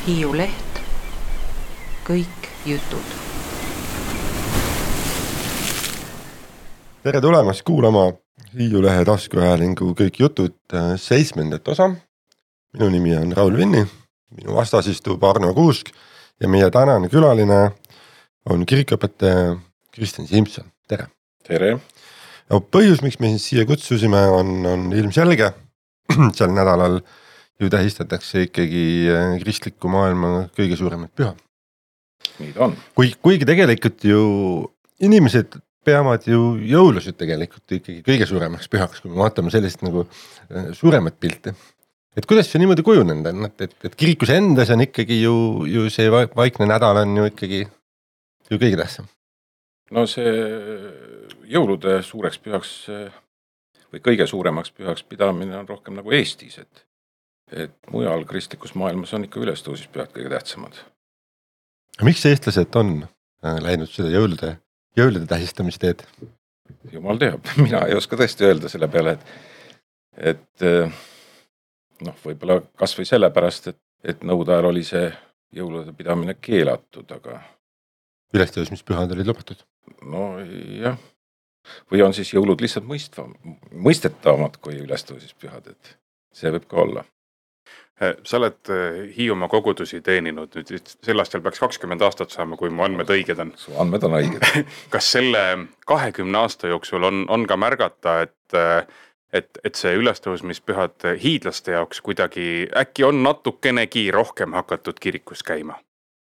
Hiiu Leht, kõik jutud. Tere tulemast kuulama Hiiu Lehe taskuhäälingu Kõik jutud 7. osa. Minu nimi on Raul Vinni, minu vastas istub Arno Kuusk ja meie tänane külaline on kirikuõpetaja Kristjan Simson. Tere! Tere! Põhjus, miks me siia kutsusime, on ilmselge. Sel nädalal ju tähistatakse ikkagi kristliku maailma kõige suuremat püha. Nii ta on. Kuigi tegelikult ju inimesed peavad ju jõulusid tegelikult ikkagi kõige suuremaks pühaks, kui me vaatame sellist nagu suuremat pilti. Et kuidas see niimoodi kujunenud on, et kirikus endas on ikkagi ju see vaikne nädal on ju ikkagi ju kõige tähtsam? No see jõulude suureks pühaks või kõige suuremaks pühaks pidamine on rohkem nagu Eestis, et mujal kristlikus maailmas on ikka ülestõusispühad kõige tähtsamad. Miks eestlased on läinud seda jõulude tähistamisteed? Jumal teab, mina ei oska tõesti öelda selle peale, et võib-olla kas või sellepärast, et nõude ajal oli see jõulude pidamine keelatud, aga ülestõusmispühad olid lubatud? No jah. Või on siis jõulud lihtsalt mõistetavamad kui ülestõusmispühad, et see võib ka olla. Sa oled Hiiumaa kogudusi teeninud, nüüd sel aastal peaks 20 aastat saama, kui mu andmed õiged on. Su andmed on õiged. Kas selle 20 aasta jooksul on ka märgata, et see ülestõusmispühad hiidlaste jaoks kuidagi äkki on natukenegi rohkem hakatud kirikus käima?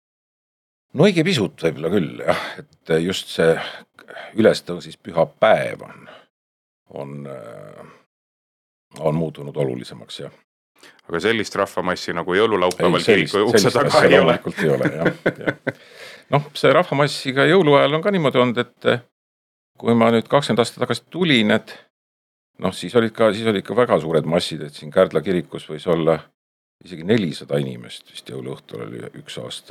No õige pisut võib-olla küll, jah, et just see ülestõusmispüha päev on muutunud olulisemaks, jah. Aga sellist rahvamassi nagu jõululaupäeval kiriku ukse taga ei ole. Ei ole, jah. See rahvamassiga jõuluajal on ka niimoodi olnud, et kui ma nüüd 20 aastat tagasi tulin, siis olid ka väga suured massid, et siin Kärdla kirikus võis olla isegi 400 inimest, vist jõuluõhtul oli üks aasta.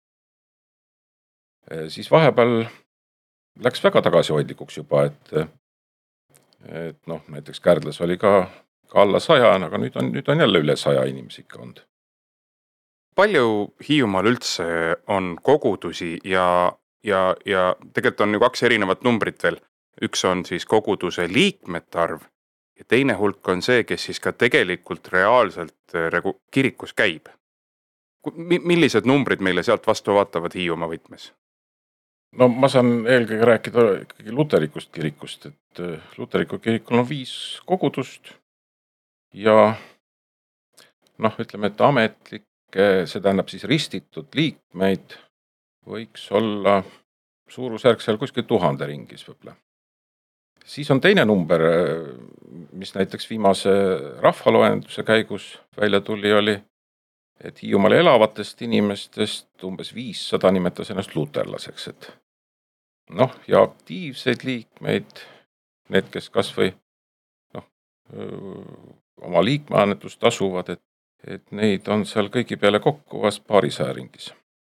Siis vahepeal läks väga tagasihoidlikuks juba, et näiteks Kärdlas oli ka alla 100, aga nüüd on jälle üle 100 inimesi ikka olnud. Palju Hiiumaal üldse on kogudusi ja tegelikult on ju 2 erinevat numbrit veel. Üks on siis koguduse liikmete arv ja teine hulk on see, kes siis ka tegelikult reaalselt kirikus käib. Millised numbrid meile sealt vastu vaatavad Hiiumaa võtmes? No ma saan eelkõige rääkida ikkagi luterikust kirikust, et luteriku kirikul on 5 kogudust ja ütleme, et ametlikke, see tähendab siis ristitud liikmeid võiks olla suurusjärk seal kuskil 1000 ringis võib-olla. Siis on teine number, mis näiteks viimase rahvaloenduse käigus välja tuli, oli, et Hiiumaal elavatest inimestest umbes 500 nimetas ennast luterlaseks, et ja aktiivseid liikmeid, need, kes kas või oma liikmeannetust tasuvad, et neid on seal kõigi peale kokku vast paarisaja ringis.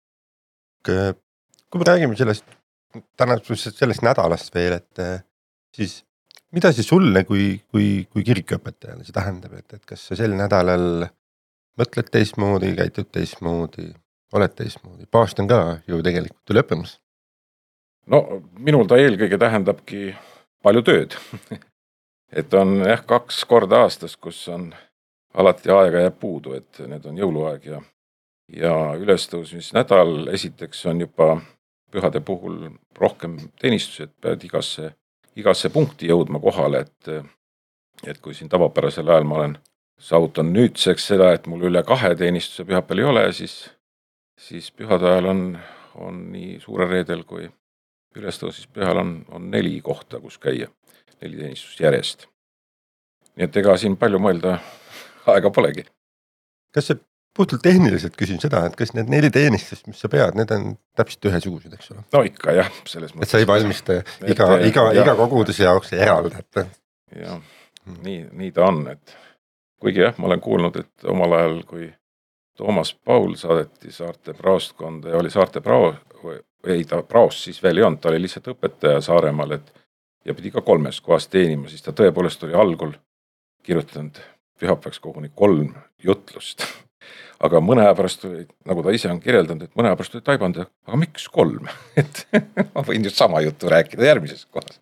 Kui me räägime sellest nädalast veel, et siis mida siis sulle kui kirikuõpetajale see tähendab, et kas sa sel nädalal mõtled teistmoodi, käitud teistmoodi, oled teistmoodi? Paavst on ka ju tegelikult lõppemas. Minul ta eelkõige tähendabki palju tööd. Et on 2 korda aastas, kus on alati aega jääb puudu, et need on jõuluaeg ja ülestõusmisnädal esiteks on juba pühade puhul rohkem teenistused, pead igasse punkti jõudma kohale, et kui siin tavapärasel ajal ma olen saavutan nüüdseks seda, et mul üle 2 teenistuse pühapäeval ei ole, siis pühade ajal on nii suure reedel kui ülestõusmispühal on 4 kohta, kus käia, 4 teenistust järjest. Nii et ega siin palju mõelda aega polegi. Kas see puhtalt tehniliselt küsin seda, et kas need 4 teenistust, mis sa pead, need on täpselt ühesugused, eks ole? No ikka jah, selles mõttes. Et sa ei valmista iga koguduse jaoks eraldada. Jah, nii ta on, et kuigi jah, ma olen kuulnud, et omal ajal, kui Toomas Paul saadeti Saarte praostkonda ja oli Saarte praost siis veel ei olnud, ta oli lihtsalt õpetaja Saaremaal, ja pidi ka 3 kohas teenima, siis ta tõepoolest oli algul kirjutanud pühapäevaks koguni 3 jutlust. aga mõne aja pärast tuli, nagu ta ise on kirjeldanud, et mõne aja pärast tuli taibanud, aga miks 3? Et ma võin just sama juttu rääkida järgmises kohas.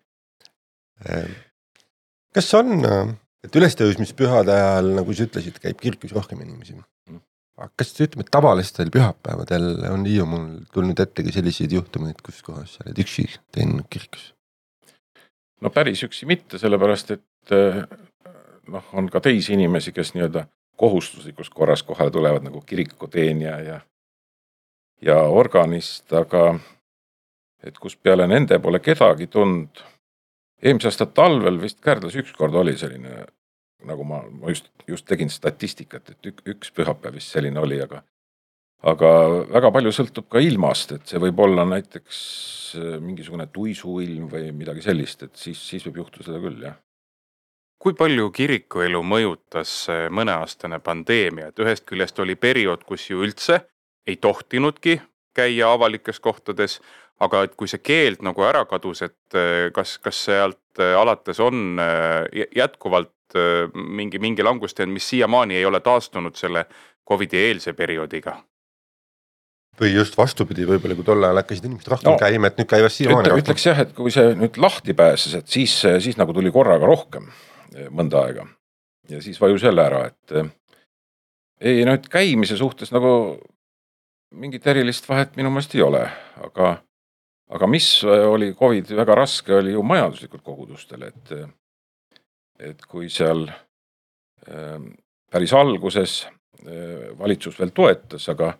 Kas on, et ülestõusmispühade ajal, nagu sa ütlesid, käib kirkus rohkem inimesi? Kas ütleme, et tavalistel pühapäevadel on Hiiumaal tulnud ettegi selliseid juhtumeid, kus kohas sa oled üksi teinud kirkus? No päris üksi mitte, sellepärast, et on ka teisi inimesi, kes nii-öelda kohustuslikus korras kohale tulevad nagu kirikuteenija ja organist, aga et kus peale nende pole kedagi tund. Eelmise aasta talvel vist Kärdlas ükskord oli selline, nagu ma just tegin statistikat, et üks pühapäev vist selline oli, aga väga palju sõltub ka ilmast, et see võib olla näiteks mingisugune tuisuilm või midagi sellist, et siis võib juhtuda seda küll, jah. Kui palju kirikuelu mõjutas mõneaastane pandeemia, et ühest küljest oli periood, kus ju üldse ei tohtinudki käia avalikes kohtades, aga et kui see keeld nagu ära kadus, et kas sealt alates on jätkuvalt mingi langustend, mis siiamaani ei ole taastunud selle COVID-i eelse perioodiga? Või just vastupidi, võib-olla kui tol ajal hakkasid inimesed rohkem käima, et nüüd käivas siiamaani rohkem. Ütleks jah, et kui see nüüd lahti pääses, et siis nagu tuli korraga rohkem mõnda aega ja siis vajus jälle ära, et ei nüüd käimise suhtes nagu mingit erilist vahet minu meelest ei ole, aga mis oli COVID väga raske, oli ju majanduslikult kogudustel, et kui seal päris alguses valitsus veel toetas, aga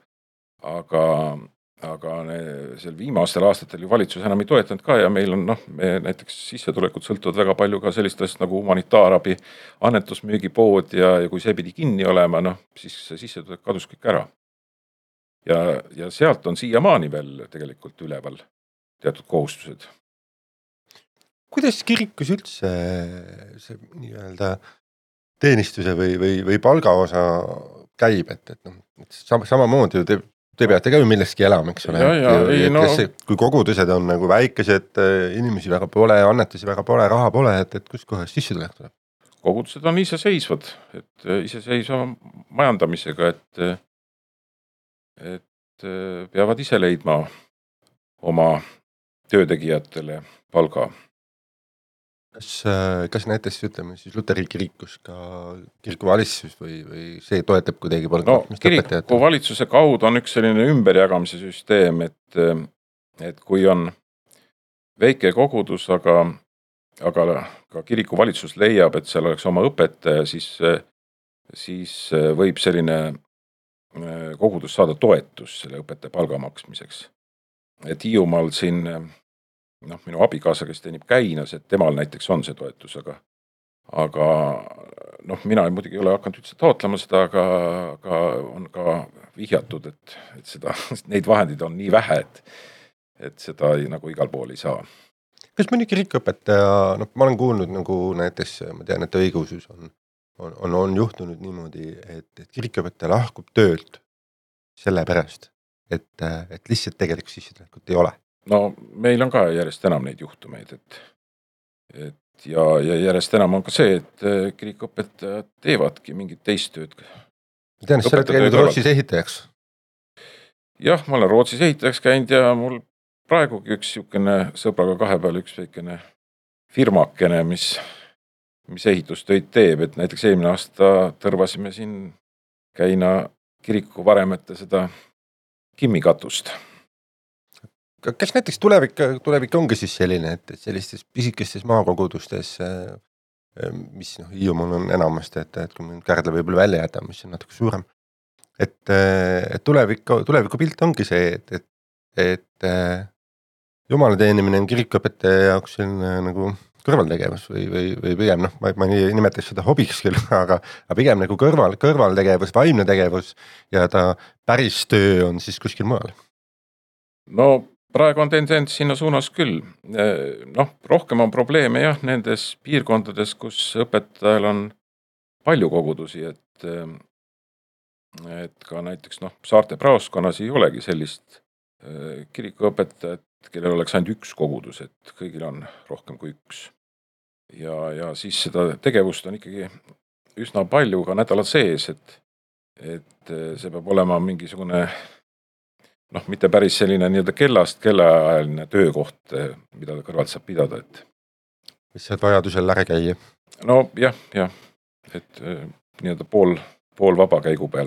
seal viimastel aastatel ju valitsus enam ei toetanud ka ja meil on me näiteks sissetulekud sõltuvad väga palju ka sellistest nagu humanitaarabi annetusmüügipood ja kui see pidi kinni olema, siis see sissetulek kadus kõik ära. Ja sealt on siiamaani veel tegelikult üleval teatud kohustused. Kuidas kirikus üldse see nii-öelda teenistuse või palgaosa käib, et samamoodi ju te peate ka ju millestki elama, eks ole? Kui kogudused on nagu väikesed, inimesi väga pole, annetusi väga pole, raha pole, et kus kohas sissetulek tuleb? Kogudused on iseseisvad, et iseseisva majandamisega, et peavad ise leidma oma töötegijatele palga. Kas näiteks ütleme siis Luteri kirikus ka kirikuvalitsus või see toetab kuidagi palga? Kirikuvalitsuse kaudu on üks selline ümberjagamise süsteem, et kui on väike kogudus, aga ka kirikuvalitsus leiab, et seal oleks oma õpetaja, siis võib selline kogudus saada toetus selle õpetaja palga maksmiseks. Et Hiiumaal siin minu abikaasa, kes teenib Käinas, et temal näiteks on see toetus, aga mina muidugi ei ole hakanud üldse taotlema seda, aga on ka vihjatud, et neid vahendid on nii vähe, et seda nagu igal pool ei saa. Kas mõni kirikuõpetaja, ma olen kuulnud nagu näiteks, ma tean, et õigusus on juhtunud niimoodi, et kirikuõpetaja lahkub töölt selle pärast, et lihtsalt tegelikult sissetulekut ei ole. No meil on ka järjest enam neid juhtumeid, ja järjest enam on ka see, et kirikuõpetajad teevadki mingit teist tööd. Ma tean, et sa oled käinud Rootsis ehitajaks? Jah, ma olen Rootsis ehitajaks käinud ja mul praegugi üks sõbraga 2 peal üks väikene firmakene, mis ehitustöid teeb, et näiteks eelmine aasta tõrvasime siin Käina kiriku varemete seda kimmikatust. Kas näiteks tulevik ongi siis selline, et sellistes pisikestes maakogudustes, mis Hiiumaal on enamasti, et kui me Kärdla võib-olla välja jätame, mis on natuke suurem, et tuleviku pilt ongi see, et jumala teenimine on kirikuõpetaja jaoks nagu kõrvaltegevus või pigem, ma ei nimetaks seda hobiks küll, aga pigem nagu kõrvaltegevus, vaimne tegevus ja ta päris töö on siis kuskil mujal. Praegu on tendents sinna suunas küll. Rohkem on probleeme jah nendes piirkondades, kus õpetajal on palju kogudusi, et ka näiteks saarte praoskonnas ei olegi sellist kirikuõpetajat, kellel oleks ainult üks kogudus, et kõigil on rohkem kui üks. Ja siis seda tegevust on ikkagi üsna palju ka nädala sees, et see peab olema mingisugune noh, mitte päris selline nii-öelda kellast kellaajaline töökoht, mida ta kõrvalt saab pidada, et mis saad vajadusel ära käia. no jah, et nii-öelda pool vaba käigu peal.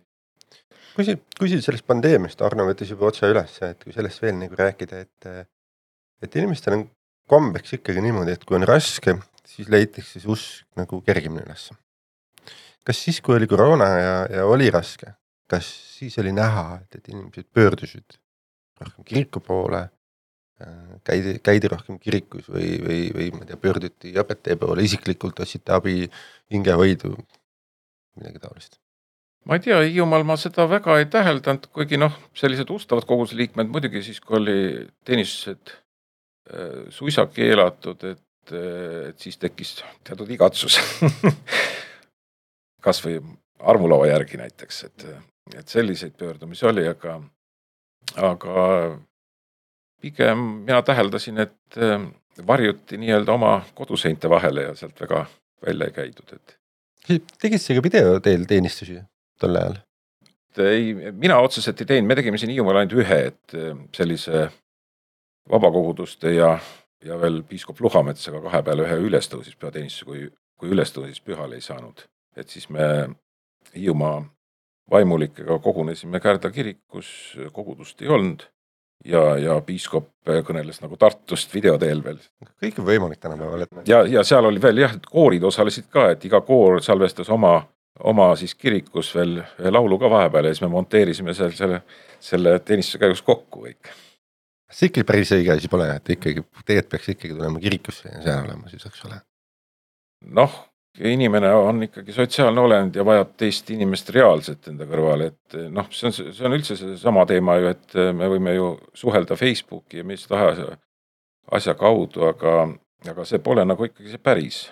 Kui sellest pandeemiast Arno võttis juba otsa üles, et kui sellest veel nagu rääkida, et inimestel on kombeks ikkagi niimoodi, et kui on raske, siis leitakse see usk nagu kergimine üles. Kas siis, kui oli koroona ja oli raske, kas siis oli näha, et inimesed pöördusid rohkem kiriku poole, käidi rohkem kirikus või ma tea, pöörduti õpetaja poole isiklikult, otsite abi, hingehoidu, midagi taolist? Ma ei tea, Hiiumaal ma seda väga ei täheldanud, kuigi noh, sellised ustavad koguse liikmed muidugi siis, kui oli teenistused suisa keelatud, et siis tekkis teatud igatsus. Kas või armulaua järgi näiteks, et selliseid pöördumisi oli, aga pigem mina täheldasin, et varjuti nii-öelda oma koduseinte vahele ja sealt väga välja ei käidud. Tegid see ka video teel teenistusi tol ajal? Ei, mina otseselt ei teinud, me tegime siin Hiiumaal ainult ühe, et sellise vabakoguduste ja veel piiskop Luhametsaga kahe peale ühe ülestõusis pühateenistuse, kui ülestõusis pühale ei saanud. Et siis me Hiiumaa vaimulikega kogunesime Kärdla kirikus, kogudust ei olnud ja piiskop kõneles nagu Tartust video teel veel. Kõik on võimalik tänapäeval. Ja seal oli veel jah, et koorid osalesid ka, et iga koor salvestas oma siis kirikus veel laulu ka vahepeal ja siis me monteerisime selle teenistuse käigus kokku kõik. See ikkagi päris õige asi pole, et ikkagi tegelikult peaks ikkagi tulema kirikusse ja seal olema siis, eks ole. Noh, inimene on ikkagi sotsiaalne olend ja vajab teist inimest reaalselt enda kõrval, et noh, see on üldse sama teema ju, et me võime ju suhelda Facebooki ja mis tahes asja kaudu, aga see pole nagu ikkagi see päris.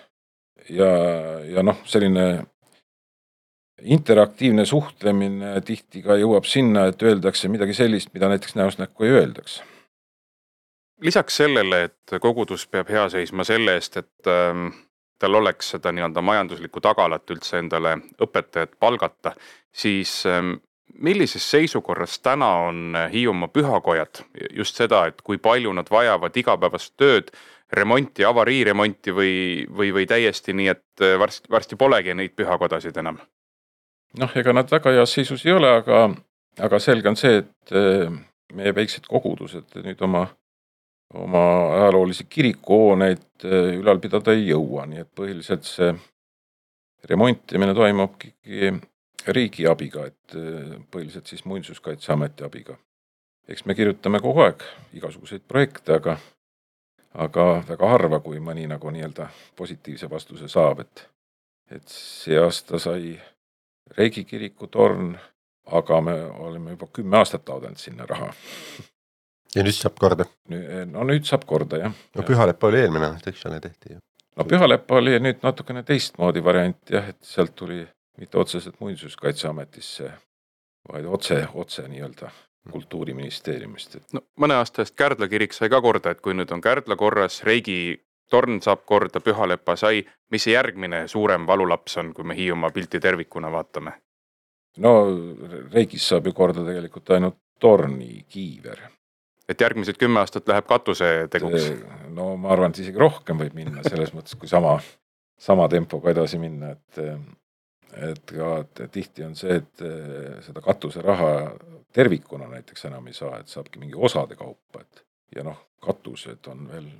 Ja noh, selline interaktiivne suhtlemine tihti ka jõuab sinna, et öeldakse midagi sellist, mida näiteks näost näkku ei öeldaks. Lisaks sellele, et kogudus peab hea seisma selle eest, et tal oleks seda nii-öelda majanduslikku tagalat üldse endale õpetajat palgata, siis millises seisukorras täna on Hiiumaa pühakojad? Just seda, et kui palju nad vajavad igapäevast tööd, remonti, avariiremonti või täiesti nii, et varsti polegi neid pühakodasid enam? Noh, ega nad väga heas seisus ei ole, aga selge on see, et meie väiksed kogudused nüüd oma ajaloolisi kirikuhooneid ülal pidada ei jõua, nii et põhiliselt see remontimine toimub riigi abiga, et põhiliselt siis Muinsuskaitseameti abiga. Eks me kirjutame kogu aeg igasuguseid projekte, aga väga harva, kui mõni nagu nii-öelda positiivse vastuse saab, et see aasta sai Reigi kiriku torn, aga me olime juba 10 aastat taudanud sinna raha. Ja nüüd saab korda? No nüüd saab korda, jah. No Pühalepa oli eelmine aasta, eks ole tehti ju. No Pühalepa oli nüüd natukene teistmoodi variant, jah, et sealt tuli mitte otseselt Muinsuskaitseametisse, vaid otse nii-öelda kultuuriministeeriumist. No, mõne aasta eest Kärdla kirik sai ka korda, et kui nüüd on Kärdla korras, Reigi torn saab korda, Pühalepa sai, mis see järgmine suurem valulaps on, kui me Hiiumaa pilti tervikuna vaatame? No Reigis saab ju korda tegelikult ainult torni kiiver. Et järgmised 10 aastat läheb katuse teguks? No ma arvan, et isegi rohkem võib minna selles mõttes, kui sama tempoga edasi minna, et ka tihti on see, et seda katuse raha tervikuna näiteks enam ei saa, et saabki mingi osade kaupa, ja noh, katused on veel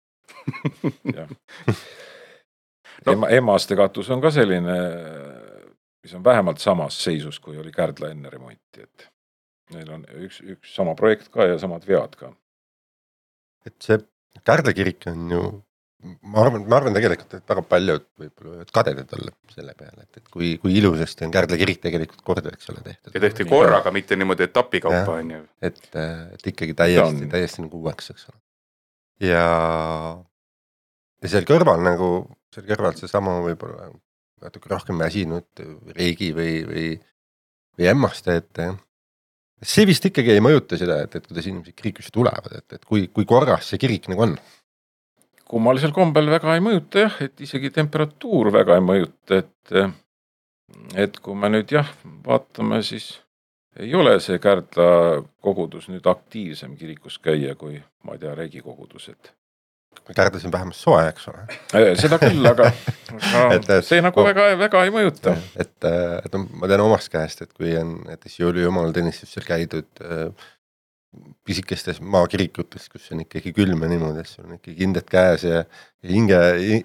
Emmaste katus on ka selline, mis on vähemalt samas seisus, kui oli Kärdla enne remonti, et neil on üks sama projekt ka ja samad vead ka. Et see Kärdla kirik on ju, ma arvan tegelikult, et väga paljud võib-olla kadedad olla selle peale, et kui ilusasti on Kärdla kirik tegelikult korda, eks ole tehtud. Ja tehti korraga, mitte niimoodi etapikaupa. Et ikkagi täiesti nagu uueks, eks ole. Ja seal kõrval see sama võib-olla natuke rohkem väsinud Reigi või Emmaste, et see vist ikkagi ei mõjuta seda, et kuidas inimesed kirikusse tulevad, et kui korras see kirik nagu on? Kummalisel kombel väga ei mõjuta jah, et isegi temperatuur väga ei mõjuta, et et kui me nüüd vaatame, siis ei ole see Kärdla kogudus nüüd aktiivsem kirikus käia kui, ma ei tea, Regi kogudus, et Kärdlas on vähemalt soe, eks ole. Seda küll, aga see nagu väga ei mõjuta. Et ma tean omast käest, et kui on näiteks jõulujumalateenistusel käidud pisikestes maakirikutes, kus on ikkagi külm ja niimoodi, et sul on ikkagi kinded käes ja hinge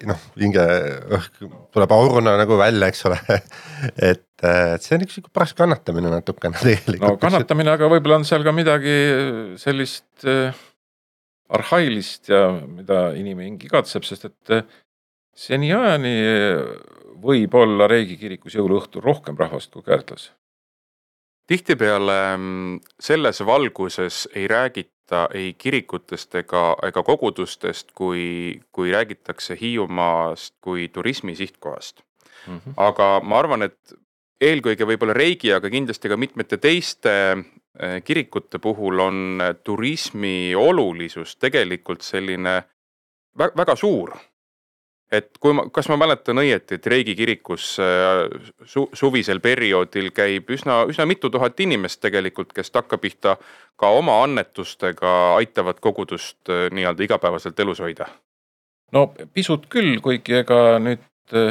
õhk tuleb auruna nagu välja, eks ole. et see on üks paras kannatamine natukene tegelikult. No kannatamine, aga võib-olla on seal ka midagi sellist arhailist ja mida inimene hingi katseb, sest et seniajani võib olla Regi kirikus jõuluõhtul rohkem rahvast kui Kärdlas. Tihtipeale selles valguses ei räägita ei kirikutest ega kogudustest, kui räägitakse Hiiumaast kui turismi sihtkohast. Aga ma arvan, et eelkõige võib-olla Regi, aga kindlasti ka mitmete teiste kirikute puhul on turismi olulisus tegelikult selline väga suur. Et kas ma mäletan õieti, et Regi kirikus suvisel perioodil käib üsna mitu tuhat inimest tegelikult, kes takkapihta ka oma annetustega aitavad kogudust nii-öelda igapäevaselt elus hoida? No pisut küll, kuigi ega nüüd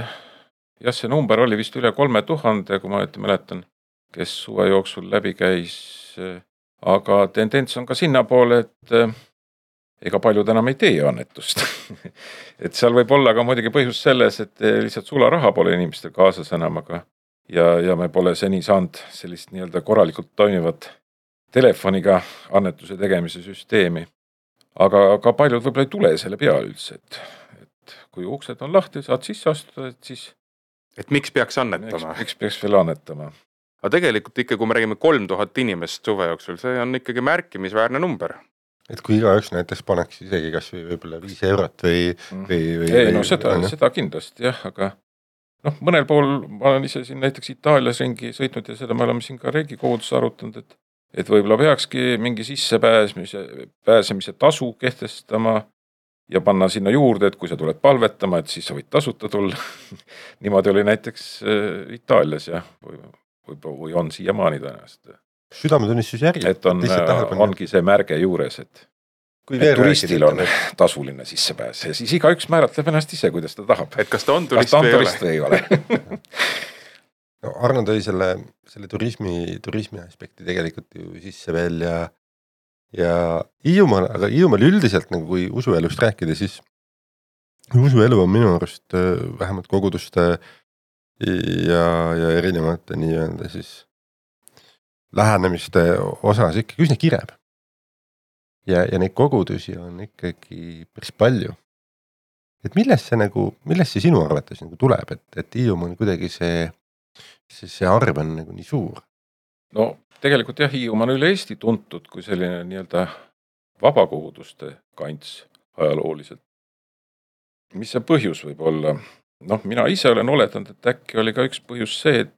see number oli vist üle 3000, kui ma mäletan, kes suve jooksul läbi käis, aga tendents on ka sinna poole, et ega paljud enam ei tee annetust. et seal võib olla ka muidugi põhjus selles, et lihtsalt sularaha pole inimestel kaasas enam, aga ja me pole seni saanud sellist nii-öelda korralikult toimivat telefoniga annetuse tegemise süsteemi. Aga paljud võib-olla ei tule selle peale üldse, et kui uksed on lahti, saad sisse astuda, et siis... Et miks peaks annetama? Miks peaks veel annetama? Aga tegelikult ikka, kui me räägime 3000 inimest suve jooksul, see on ikkagi märkimisväärne number. Et kui igaüks näiteks paneks isegi kas või võib-olla 5 eurot või... Ei, no seda kindlasti, aga mõnel pool ma olen ise siin näiteks Itaalias ringi sõitnud ja seda me oleme siin ka Regi kogudus arutanud, et võib-olla peakski mingi sissepääsemise tasu kehtestama ja panna sinna juurde, et kui sa tuled palvetama, et siis sa võid tasuta tulla. Niimoodi oli näiteks Itaalias või on siiamaani tõenäoliselt. Südametunnistus järgi. Et ongi see märge juures, et turistil on tasuline sissepääs ja siis igaüks määratleb ennast ise, kuidas ta tahab. Et kas ta on turist või ei ole? No, Arno tõi selle turismi aspekti tegelikult ju sisse veel ja Hiiumaal üldiselt, nagu kui usuelust rääkida, siis usuelu on minu arust vähemalt koguduste ja erinevate nii-öelda siis lähenemiste osas ikkagi üsna kireb. Ja neid kogudusi on ikkagi päris palju. Et millest see sinu arvates nagu tuleb, et Hiiumaa on kuidagi see arv on nagu nii suur? No tegelikult Hiiumaa on üle Eesti tuntud kui selline nii-öelda vabakoguduste kants ajalooliselt. Mis see põhjus võib olla? Mina ise olen oletanud, et äkki oli ka üks põhjus see,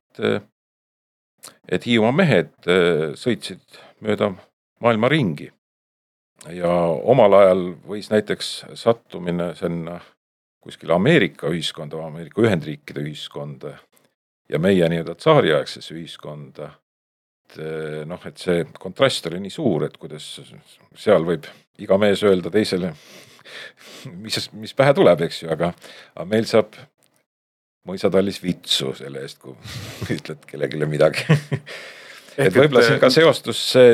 et Hiiumaa mehed sõitsid mööda maailma ringi ja omal ajal võis näiteks sattumine sinna kuskil Ameerika ühiskonda, Ameerika Ühendriikide ühiskonda ja meie nii-öelda tsaariaegses ühiskonda. Et see kontrast oli nii suur, et kuidas seal võib iga mees öelda teisele, mis pähe tuleb, eks ju, aga meil saab mõisatallis vitsu selle eest, kui ütled kellegile midagi. et võib-olla siin ka seostus see,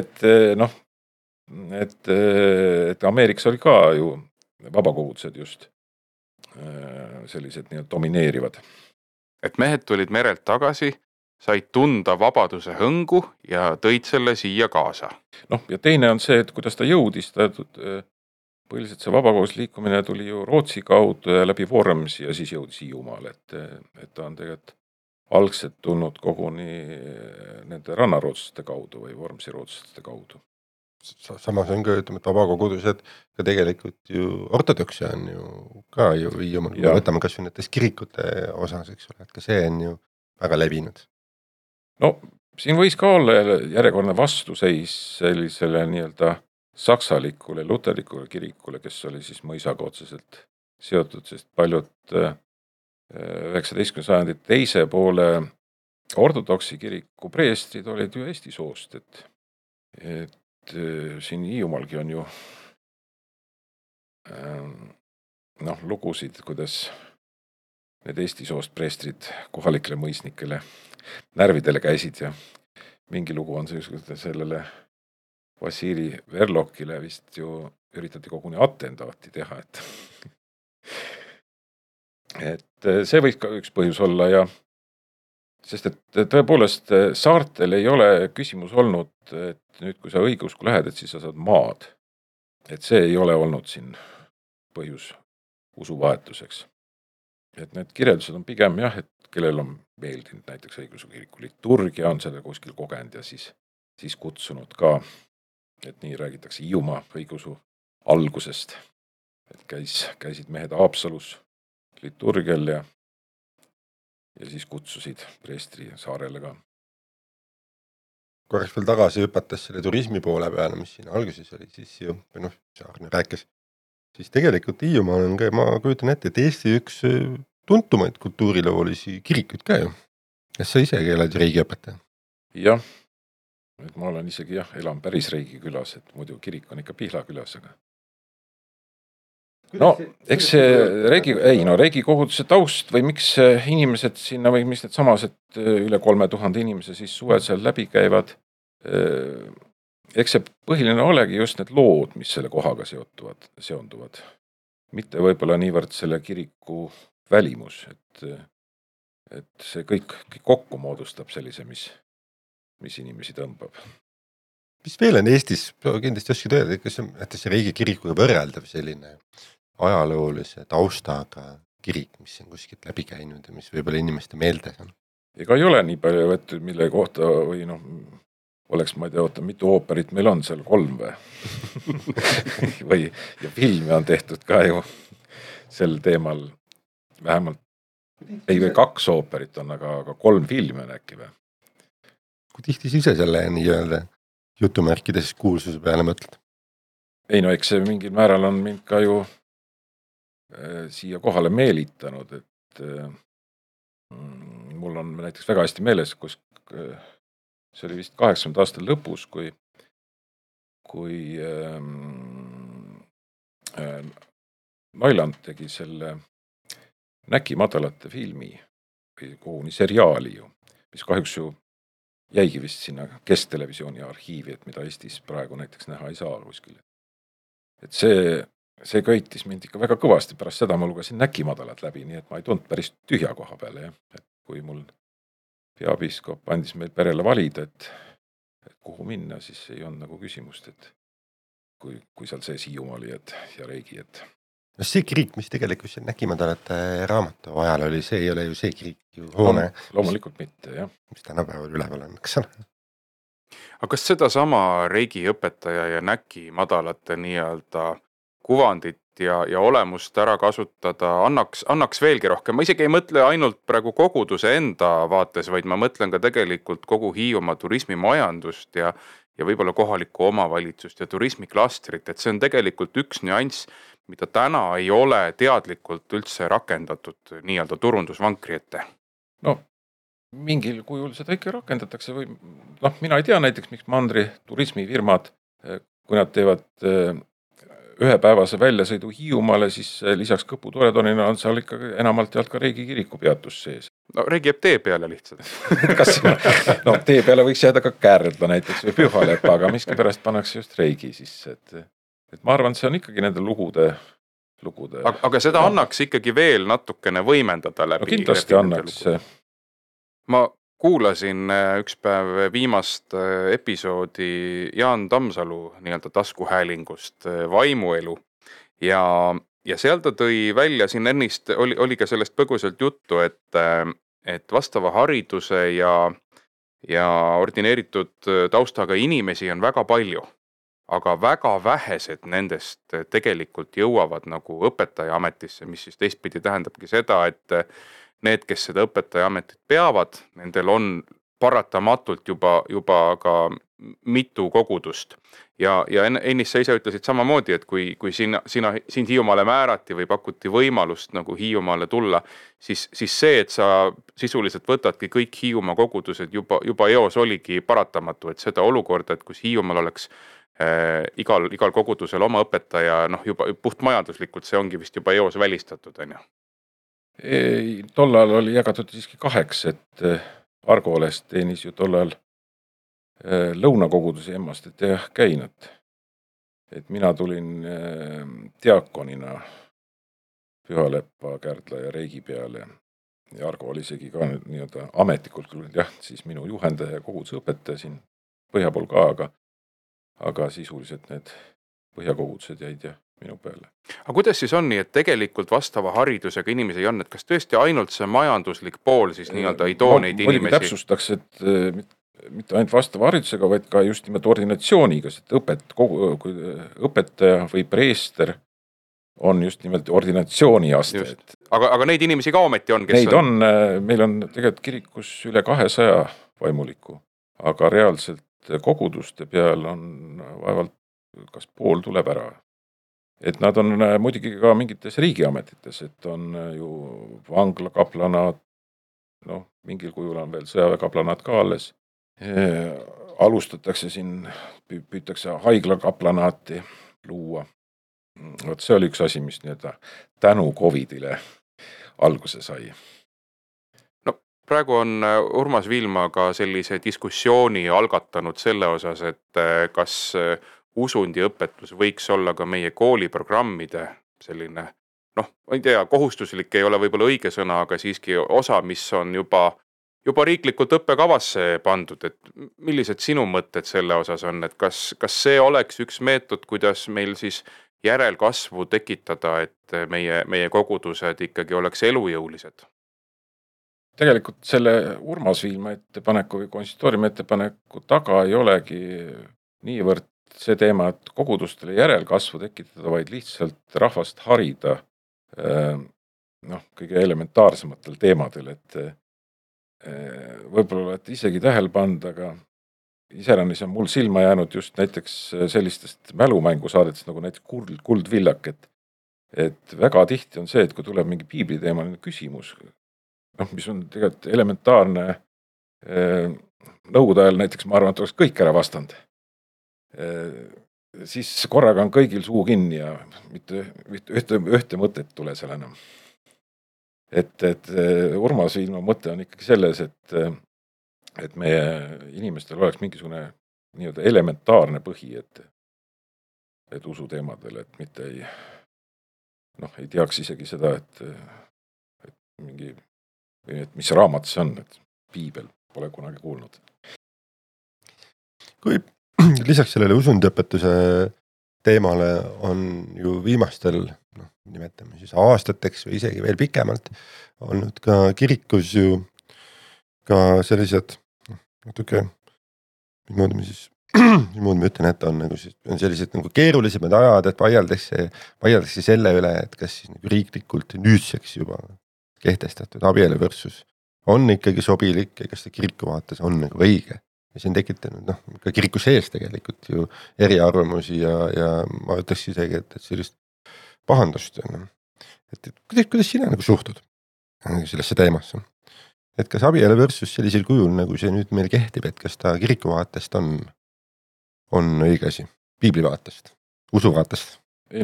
et Ameerikas oli ka ju vabakogudused just sellised nii domineerivad. Et mehed tulid merelt tagasi, said tunda vabaduse hõngu ja tõid selle siia kaasa. Ja teine on see, et kuidas ta jõudis, põhiliselt see vabakogudusliikumine tuli ju Rootsi kaudu ja läbi Vormsi ja siis jõudis Hiiumaale, et ta on tegelikult algselt tulnud koguni nende rannarootsiste kaudu või Vormsi rootsiste kaudu. Samas on ka, ütleme, et vabakogudused ka tegelikult ju ortodoksia on ju ka ju Hiiumaal, kui võtame kas või näiteks kirikute osas, eks ole, et ka see on ju väga levinud. Siin võis ka olla järjekordne vastuseis sellisele nii-öelda saksalikule, luterlikule kirikule, kes oli siis mõisaga otseselt seotud, sest paljud 19. sajandi teise poole ortodoksi kiriku preestrid olid ju Eesti soost, et siin Hiiumaalgi on ju lugusid, kuidas need Eesti soost preestrid kohalikele mõisnikele närvidele käisid ja mingi lugu on sellele Vassili Verlokile vist ju üritati koguni atentaati teha, et see võiks ka üks põhjus olla ja sest et tõepoolest saartel ei ole küsimus olnud, et nüüd kui sa õigeusku lähed, et siis sa saad maad. Et see ei ole olnud siin põhjus usuvahetuseks. Et need kirjeldused on pigem jah, et kellel on meeldinud näiteks õigeusu kiriku liturgia, on selle kuskil kogenud ja siis kutsunud ka, et nii räägitakse Hiiumaa õigeusu algusest. Et käisid mehed Haapsalus liturgial ja siis kutsusid preestri saarele ka. Korraks veel tagasi hüpates selle turismi poole peale, mis siin alguses oli, siis ju, Saarne rääkis, siis tegelikult Hiiumaal on ka, ma kujutan ette, et Eesti üks tuntumaid kultuuriloolisi kirikuid ka ju. Kas sa isegi oled riigiõpetaja? Jah, et ma olen isegi elan päris Reigi külas, et muidu kirik on ikka Pihla külas, aga no, eks see Reigi koguduse taust või miks inimesed sinna või mis need samas, et üle 3000 inimese siis suved seal läbi käivad, eks see põhiline olegi just need lood, mis selle kohaga seonduvad. Mitte võib-olla niivõrd selle kiriku välimus, et see kõik kokku moodustab sellise, mis inimesi tõmbab. Mis veel on Eestis, kindlasti oskad öelda, kas on see Reigi kirikuga võrreldav selline ajaloolise taustaga kirik, mis on kuskilt läbi käinud ja mis võib-olla inimeste meeldes on? Ega ei ole nii palju võttud, mille kohta või oleks, ma ei tea, mitu ooperit meil on seal 3 või ja filmi on tehtud ka ju sel teemal vähemalt, ei või 2 ooperit on, aga 3 filmi on äkki või? Kui tihti sa ise selle nii-öelda jutumärkides kuulsuse peale mõtled? Ei eks see mingil määral on mind ka ju siia kohale meelitanud, et mul on näiteks väga hästi meeles, kus see oli vist 80 aastal lõpus, kui Noiland tegi selle Näki madalate filmi või koguni seriaali ju, mis kahjuks ju jäigi vist sinna kesktelevisiooni arhiivi, et mida Eestis praegu näiteks näha ei saa kuskil. Et see köitis mind ikka väga kõvasti, pärast seda ma lugesin Näki madalat läbi, nii et ma ei tundnud päris tühja koha peale. Et kui mul peapiiskop andis meil perele valida, et kuhu minna, siis ei olnud nagu küsimust, et kui seal sees Hiiumaa oli ja Reigi. See kirik, mis tegelikult see Näki madalate raamatu ajal oli, see ei ole ju see kirik ju hoone. Loomulikult mitte, jah. Mis tänapäeval üleval on, kas on? Aga kas seda sama Reigi õpetaja ja Näki madalate nii-öelda kuvandit ja olemust ära kasutada annaks veelgi rohkem? Ma isegi ei mõtle ainult praegu koguduse enda vaates, vaid ma mõtlen ka tegelikult kogu Hiiumaa turismimajandust ja võib-olla kohalikku omavalitsust ja turismiklastrit, et see on tegelikult üks nüanss, mida täna ei ole teadlikult üldse rakendatud nii-öelda turundusvankri ette. No, mingil kujul seda ikka rakendatakse või mina ei tea näiteks, miks Mandri turismifirmad, kui nad teevad ühepäevase väljasõidu Hiiumaale, siis lisaks Kõpu toretonina on seal ikka enamalt jaolt ka Reigi kiriku peatus sees. No Reigi jääb tee peale lihtsalt. Tee peale võiks jääda ka Käärla näiteks või Pühalepa, aga miski pärast pannakse just Reigi sisse. Et ma arvan, see on ikkagi nende lugude. Aga seda annaks ikkagi veel natukene võimendada läbi. No kindlasti annaks. Ma kuulasin üks päev viimast episoodi Jaan Tammsalu nii-öelda taskuhäälingust Vaimuelu ja seal ta tõi välja, siin ennist oli ka sellest põgusalt juttu, et vastava hariduse ja ordineeritud taustaga inimesi on väga palju, aga väga vähesed nendest tegelikult jõuavad nagu õpetaja ametisse, mis siis teistpidi tähendabki seda, et need, kes seda õpetaja ametit peavad, nendel on paratamatult juba ka mitu kogudust. Ja ennist sa ise ütlesid samamoodi, et kui sind Hiiumaale määrati või pakuti võimalust nagu Hiiumaale tulla, siis see, et sa sisuliselt võtadki kõik Hiiumaa kogudused juba eos oligi paratamatu, et seda olukorda, et kus Hiiumaal oleks igal kogudusel oma õpetaja, juba puht majanduslikult see ongi vist juba eos välistatud, on ju? Tollal oli jagatud siiski 2, et Argoles teenis ju tollal lõunakoguduse emmast, et jah käinud. Et mina tulin diakonina Pühaleppa, Kärdla ja Reigi peale ja Argo oli isegi ka nii-öelda ametlikult küll, jah, siis minu juhendaja ja koguduse õpetaja siin põhja pool ka, aga sisuliselt need põhjakogudused jäid jah minu peale. Aga kuidas siis on nii, et tegelikult vastava haridusega inimesi on, et kas tõesti ainult see majanduslik pool siis nii-öelda ei too neid inimesi? Täpsustaks, et mitte ainult vastava haridusega, vaid ka just nimelt ordinatsiooniga, sest õpetaja või preester on just nimelt ordinatsiooni aste. Aga neid inimesi ka ometi on, kes neid on? Meil on tegelikult kirikus üle 200 vaimuliku, aga reaalselt koguduste peal on vaevalt kas pool tuleb ära. Et nad on muidugi ka mingites riigiametites, et on ju vanglakaplanad, mingil kujul on veel sõjaväekaplanad ka alles. Alustatakse siin, püütakse haiglakaplanaati luua. See oli üks asi, mis tänu COVIDile alguse sai. Praegu on Urmas Viilma ka sellise diskussiooni algatanud selle osas, et kas usundiõpetus võiks olla ka meie kooliprogrammide selline, ma ei tea, kohustuslik ei ole võib-olla õige sõna, aga siiski osa, mis on juba riiklikult õppekavasse pandud, et millised sinu mõtted selle osas on, et kas see oleks üks meetod, kuidas meil siis järelkasvu tekitada, et meie kogudused ikkagi oleks elujõulised? Tegelikult selle Urmas Viilma ettepaneku või konsistooriumi ettepaneku taga ei olegi niivõrd see teema, et kogudustele järelkasvu tekitada, vaid lihtsalt rahvast harida kõige elementaarsematel teemadel, et võib-olla olete isegi tähele pannud, aga iseäranis on mul silma jäänud just näiteks sellistest mälumängusaadetest nagu näiteks Kuldvillak, et väga tihti on see, et kui tuleb mingi piibliteemaline küsimus, mis on tegelikult elementaarne nõukogude ajal näiteks, ma arvan, et oleks kõik ära vastanud. Siis korraga on kõigil suu kinni ja mitte ühte mõtet tule seal enam. Et Urmas Viilma mõte on ikkagi selles, et meie inimestel oleks mingisugune nii-öelda elementaarne põhi, et usu teemadel, et mitte ei teaks isegi seda, et mingi, et mis raamat see on, et piibel pole kunagi kuulnud. Kui lisaks sellele usundiõpetuse teemale on ju viimastel, nimetame siis aastateks või isegi veel pikemalt, olnud ka kirikus ju ka sellised natuke, mismoodi ma ütlen, et on sellised nagu keerulisemad ajad, et vaieldakse selle üle, et kas siis nagu riiklikult nüüdseks juba kehtestatud abieluvõrdsus on ikkagi sobilik ja kas see kiriku vaates on nagu õige. Ja see on tekitanud ka kiriku sees tegelikult ju eriarvamusi ja ma ütleks isegi, et sellist pahandust. Et kuidas sina nagu suhtud sellesse teemasse? Et kas abieluvõrdsus sellisel kujul, nagu see nüüd meil kehtib, et kas ta kiriku vaatest on õige asi, piibli vaatest, usu vaatest? Ei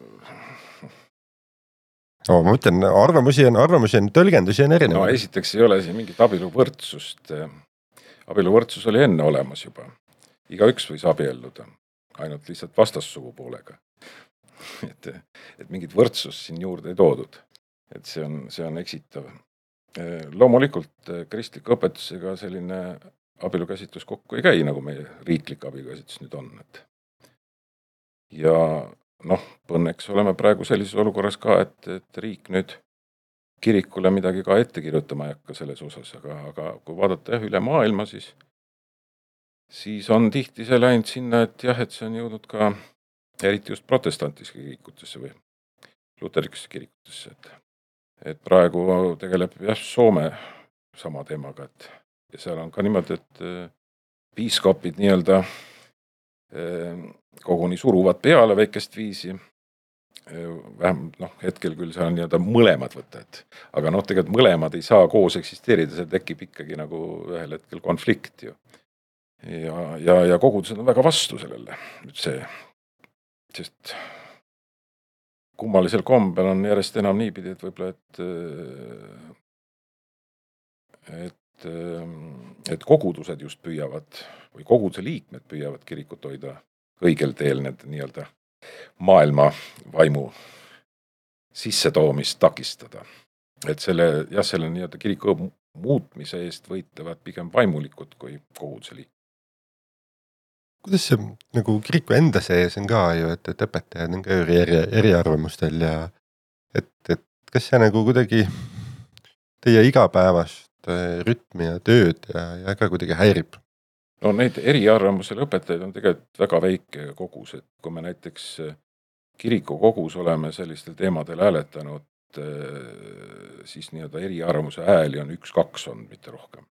ma ütlen, arvamusi on, tõlgendusi on erinev. Esiteks ei ole siin mingit abieluvõrdsust. Abieluvõrdsus oli enne olemas juba. Igaüks võis abielluda, ainult lihtsalt vastassugu poolega. Et mingit võrdsust siin juurde ei toodud. Et see on eksitav. Loomulikult kristliku õpetusega selline abielukäsitlus kokku ei käi, nagu meie riiklik abielukäsitlus nüüd on. Ja õnneks oleme praegu sellises olukorras ka, et riik nüüd kirikule midagi ka ette kirjutama ei hakka selles osas, aga kui vaadata üle maailma, siis on tihti see läinud sinna, et see on jõudnud ka eriti just protestantisse kirikutesse või luterikesse kirikutesse. Et praegu tegeleb Soome sama teemaga, et ja seal on ka niimoodi, et piiskopid nii-öelda koguni suruvad peale väikest viisi. Vähem, hetkel küll seal on nii-öelda mõlemad võtted, aga tegelikult mõlemad ei saa koos eksisteerida, see tekib ikkagi nagu ühel hetkel konflikt ju. Ja kogudused on väga vastu sellele, sest kummalisel kombel on järjest enam niipidi, et võib-olla, et kogudused just püüavad või koguduse liikmed püüavad kirikut hoida õigel teel need nii-öelda maailma vaimu sissetoomist takistada. Et selle nii-öelda kiriku muutmise eest võitlevad pigem vaimulikud kui koguduse liikmed. Kuidas see nagu kiriku enda sees on ka ju, et õpetajad on ka eriarvamustel ja et kas see nagu kuidagi teie igapäevast rütmi ja tööd ja ka kuidagi häirib? No neid eriarvamusel õpetajaid on tegelikult väga väike kogus, et kui me näiteks kiriku kogus oleme sellistel teemadel hääletanud, siis nii-öelda eriarvamuse hääli on 1-2 on, mitte rohkem.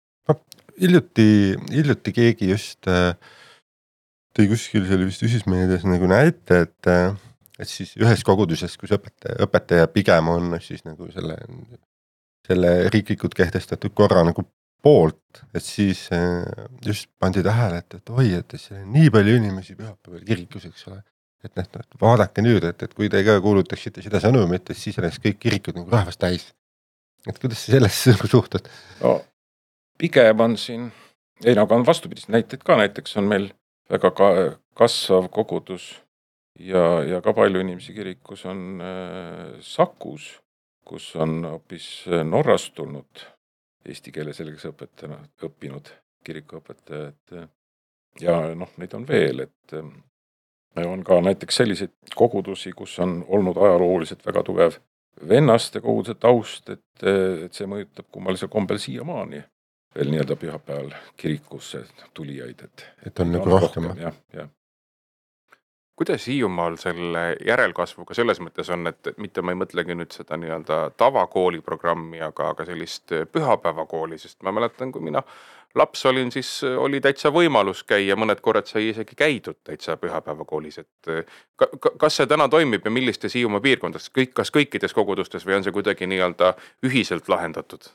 Hiljuti keegi just tõi kuskil selle vist ühismeedias nagu näite, et siis ühes koguduses, kus õpetaja pigem on siis nagu selle riiklikult kehtestatud korra nagu poolt, et siis just pandi tähele, et oi, et see on nii palju inimesi pühapäeval kirikus, eks ole. Et vaadake nüüd, et kui te ka kuulutaksite seda sõnumit, et siis oleks kõik kirikud nagu rahvast täis. Et kuidas sa sellesse suhtud? No, pigem on siin, aga on vastupidist näiteid ka, näiteks on meil väga kasvav kogudus ja ka palju inimesi kirikus on Sakus, kus on hoopis Norrast tulnud eesti keele selgeks õppinud kirikuõpetajad. Ja neid on veel, et on ka näiteks selliseid kogudusi, kus on olnud ajalooliselt väga tugev vennaste koguduse taust, et see mõjutab kummalisel kombel siiamaani veel nii-öelda pühapäeval kirikusse tulijaid. Et on nagu rohkem. Ja. Kuidas Hiiumaal selle järelkasvuga selles mõttes on, et mitte ma ei mõtlegi nüüd seda nii-öelda tavakooli programmi, aga sellist pühapäevakooli, sest ma mäletan, kui mina laps olin, siis oli täitsa võimalus käia, mõned korrad sai isegi käidud täitsa pühapäevakoolis. Et kas see täna toimib ja millistes Hiiumaa piirkondades, kas kõikides kogudustes või on see kuidagi nii-öelda ühiselt lahendatud?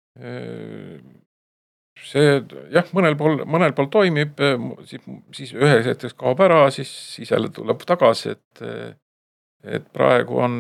See jah, mõnel pool toimib, siis ühes hetkes kaob ära, siis jälle tuleb tagasi, et praegu on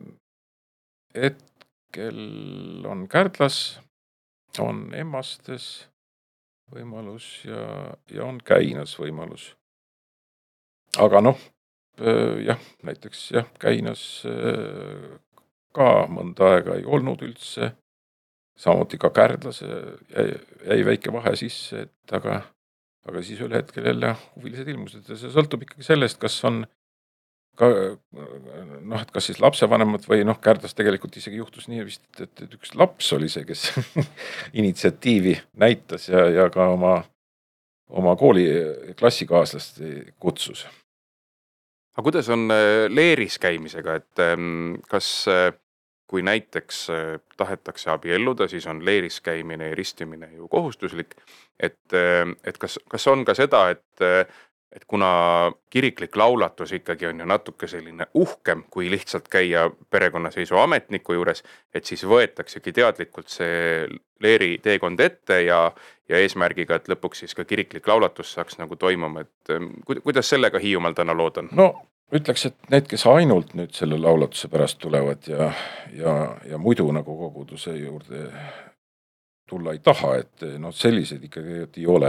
hetkel on Kärdlas, on Emmastes võimalus ja on Käinas võimalus. Aga näiteks Käinas ka mõnda aega ei olnud üldse. Samuti ka Kärdlas jäi väike vahe sisse, aga siis üle hetkel jälle huvilised ilmused ja see sõltub ikkagi sellest, kas on ka, et kas siis lapsevanemad või Kärdlas tegelikult isegi juhtus nii vist, et üks laps oli see, kes initsiatiivi näitas ja ka oma kooli klassikaaslast kutsus. Aga kuidas on leeris käimisega, et kas kui näiteks tahetakse abielluda, siis on leeris käimine ja ristimine ju kohustuslik, et kas on ka seda, et kuna kiriklik laulatus ikkagi on ju natuke selline uhkem, kui lihtsalt käia perekonnaseisu ametniku juures, et siis võetaksegi teadlikult see leeri teekond ette ja eesmärgiga, et lõpuks siis ka kiriklik laulatus saaks nagu toimuma, et kuidas sellega Hiiumaal täna lood on? No ütleks, et need, kes ainult nüüd selle laulatuse pärast tulevad ja muidu nagu koguduse juurde tulla ei taha, et sellised ikkagi ei ole,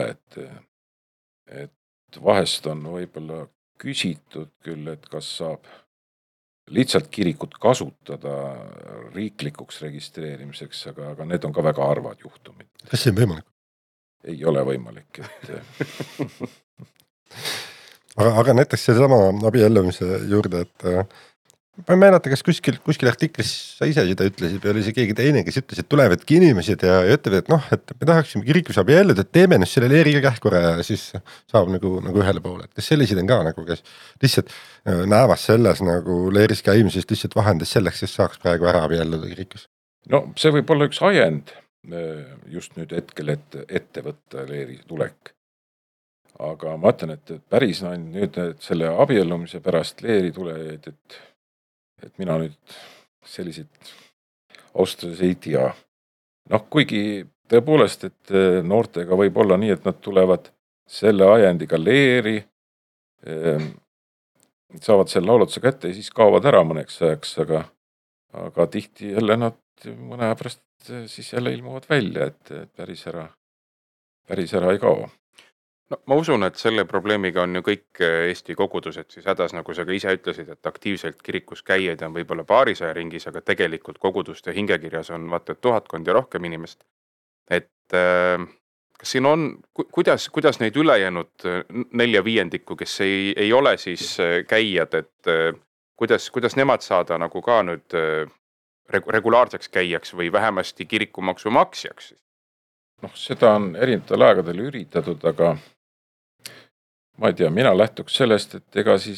et vahest on võib-olla küsitud küll, et kas saab lihtsalt kirikut kasutada riiklikuks registreerimiseks, aga need on ka väga harvad juhtumid. Kas see on võimalik? Ei ole võimalik, et Aga näiteks see sama abiellumise juurde, et ma ei meenata, kas kuskil artiklis sa ise seda ütlesid või oli see keegi teine, kes ütles, et tulevadki inimesed ja ütlevad, et et me tahaksime kirikus abielluda, et teeme ennast selle leeriga kähkura ja siis saab nagu ühele poole. Kas sellised on ka nagu, kes lihtsalt näevad selles nagu leeris käimisest lihtsalt vahendas selleks, kes saaks praegu ära abielluda kirikus? No see võib olla üks ajend, just nüüd hetkel ette võtta leeri tulek. Aga ma ütlen, et päris nüüd selle abiellumise pärast leeri tulejaid, et mina nüüd selliseid austades ei tea. Noh, kuigi tõepoolest, et noortega võib olla nii, et nad tulevad selle ajendiga leeri, saavad selle laulutuse kätte ja siis kaovad ära mõneks ajaks, aga tihti jälle nad mõne aja pärast siis jälle ilmuvad välja, et päris ära ei kao. No, ma usun, et selle probleemiga on ju kõik Eesti kogudused siis hädas, nagu sa ka ise ütlesid, et aktiivselt kirikus käijaid on võib-olla paarisaja ringis, aga tegelikult koguduste hingekirjas on vaata 1000 ja rohkem inimest. Et kas siin on, kuidas neid ülejäänud 4/5, kes ei ole siis käijad, et kuidas nemad saada nagu ka nüüd regulaarseks käijaks või vähemasti kirikumaksu maksjaks? Noh, seda on erinevatel aegadel üritatud, aga ma ei tea, mina lähtuks sellest, et ega siis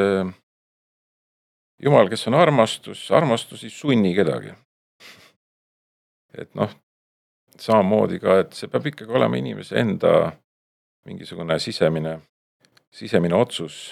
Jumal, kes on armastus ei sunni kedagi. Et noh, samamoodi ka, et see peab ikkagi olema inimese enda mingisugune sisemine otsus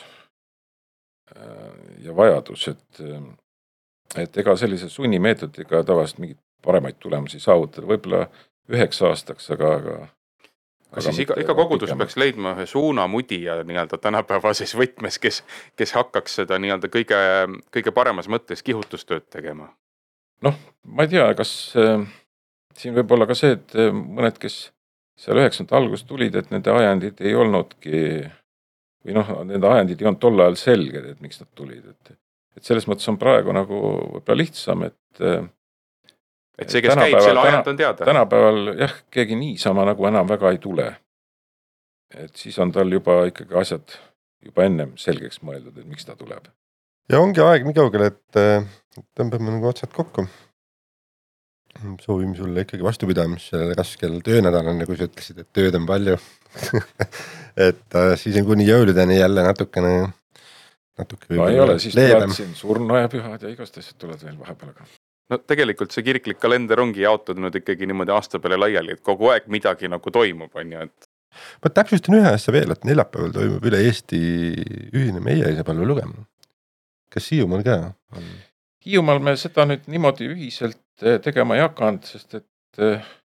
ja vajadus, et ega sellise sunnimeetodiga tavaliselt mingit paremaid tulemusi saavutada, võib-olla 9 aastaks, aga siis iga kogudus peaks leidma ühe suunamudija nii-öelda tänapäevases võtmes, kes hakkaks seda nii-öelda kõige paremas mõttes kihutustööd tegema? Noh, ma ei tea, kas siin võib olla ka see, et mõned, kes seal 9. alguses tulid, et nende ajendid ei olnudki, või noh, nende ajendid ei olnud tol ajal selged, et miks nad tulid. Et selles mõttes on praegu nagu võib-olla lihtsam, et see, kes käib, selle ajend on teada. Tänapäeval jah, keegi niisama nagu enam väga ei tule. Et siis on tal juba ikkagi asjad juba ennem selgeks mõeldud, et miks ta tuleb. Ja ongi aeg nii kaugel, et tõmbame nagu otsad kokku. Soovime sulle ikkagi vastupidamist sellele raskel töönädalal, nagu sa ütlesid, et tööd on palju. Et siis on kuni jõuludeni jälle natukene no ei ole, siis tulevad siin surnuajapühad ja igast asjad tulevad veel vahepeal. No tegelikult see kiriklik kalender ongi jaotunud ikkagi niimoodi aasta peale laiali, et kogu aeg midagi nagu toimub, on ju, et... Ma täpsustan ühe asja veel, et neljapäeval toimub üle Eesti ühine meie isapalve lugemine. Kas Hiiumaal ka on? Hiiumaal me seda nüüd niimoodi ühiselt tegema ei hakanud, sest et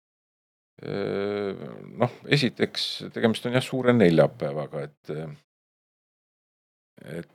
noh, esiteks tegemist on jah suure neljapäevaga, et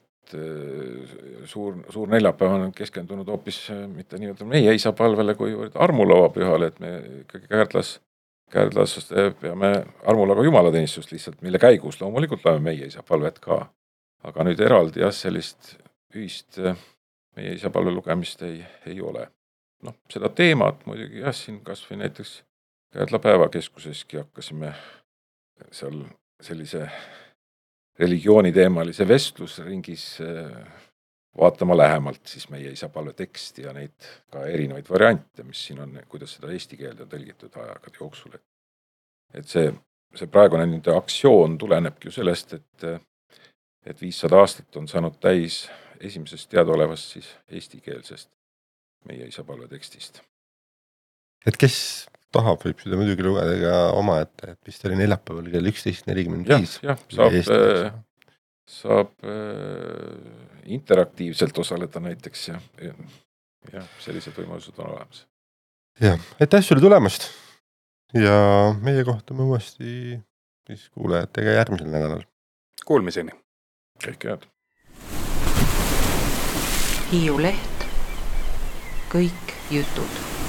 suur neljapäev on keskendunud hoopis mitte nii-öelda meie isapalvele kui armulava pühale, et me ikkagi Kärdlas peame armulava jumalateenistust lihtsalt, mille käigus loomulikult loeme meie isapalvet ka. Aga nüüd eraldi jah, sellist ühist meie isapalve lugemist ei ole. Noh, seda teemat muidugi jah, siin kas või näiteks Kärdla päevakeskuseski hakkasime seal sellise religiooniteemalise vestlusringis vaatama lähemalt siis meie isapalve teksti ja neid ka erinevaid variante, mis siin on, kuidas seda eesti keelde on tõlgitud ajakad jooksul. Et see praegune nüüd aktsioon tulenebki ju sellest, et 500 aastat on saanud täis esimesest teadaolevast siis eestikeelsest meie isapalve tekstist. Et kes tahab, võib seda muidugi lugeda ka oma, et vist oli neljapäeval kell 11:45. Jah, saab interaktiivselt osaleda näiteks ja sellised võimalused on olemas. Jah, aitäh sulle tulemast ja meie kohtume uuesti siis kuulajatega järgmisel nädalal. Kuulmiseni. Kõik head. Hiiu Leht. Kõik jutud.